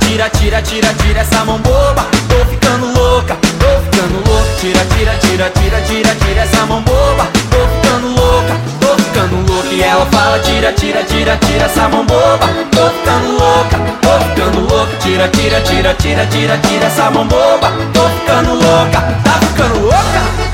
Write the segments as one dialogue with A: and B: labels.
A: tira, tira, tira, tira essa mão boba. Tô ficando louca, tô ficando louca. Tira, tira, tira, tira, tira, tira essa mão boba. Tô ficando louca, tô ficando louca. E ela fala tira, tira, tira, tira essa mão boba. Tô ficando louca, tô ficando louca. Tira, tira, tira, tira, tira, tira essa mão boba. Tô ficando louca, tá ficando louca.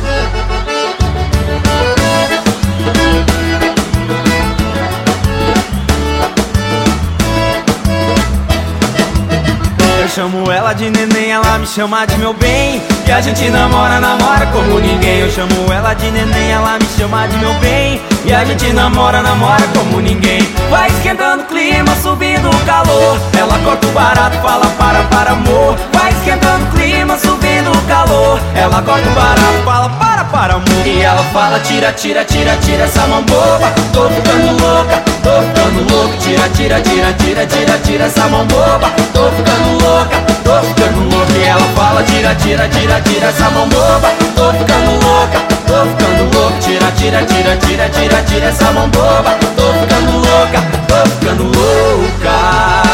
A: Eu chamo ela de neném, ela me chama de meu bem. E a gente namora, namora como ninguém. Eu chamo ela de neném, ela me chama de meu bem. E a gente namora, namora como ninguém. Vai esquentando o clima, subindo o calor. Ela corta o barato, fala para amor. Vai esquentando o clima, subindo o calor. Ela corta o barato, fala para amor. E ela fala tira, tira, tira, tira essa mão boba. Tô ficando louca, tô ficando louca. Tira, tira, tira, tira, tira, tira essa mão boba. Tô ficando louca, tô ficando louca. E ela fala tira, tira, tira, tira essa mão boba. Tô ficando louca, tô ficando louca. Tira, tira, tira, tira, tira, tira essa mão boba. Tô ficando louca, tô ficando louca.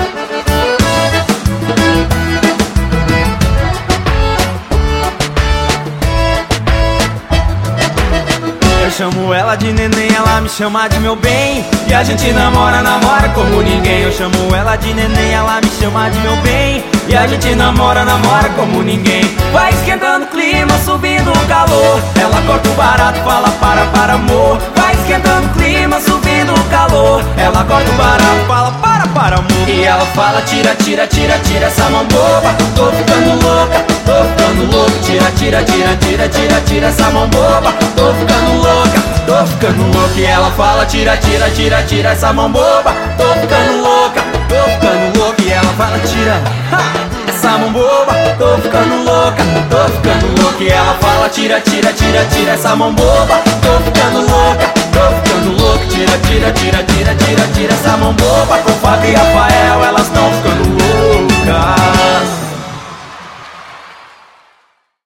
A: Eu chamo ela de neném, ela me chama de meu bem. E a gente namora, namora como ninguém. Eu chamo ela de neném, ela me chama de meu bem. E a gente namora, namora como ninguém. Vai esquentando o clima, subindo o calor. Ela corta o barato, fala para amor. Vai esquentando o clima, subindo o calor. Ela corta o barato, fala para amor. E ela fala tira, tira, tira, tira essa mão boba. Tô ficando louca, tô ficando louca. Tira, tira, tira, tira, tira, tira essa mão boba. Tô ficando louca, tô ficando louca. E ela fala tira, tira, tira, tira essa mão boba. Tô ficando louca, tô ficando louca. E ela fala tira essa mão boba. Tô ficando louca, tô ficando louca. E ela fala tira, tira, tira, tira essa mão boba. Tô ficando louca, tô ficando louca. Tira, tira, tira, tira, tira, tira essa mão boba. Com Fábio e Rafael elas tão ficando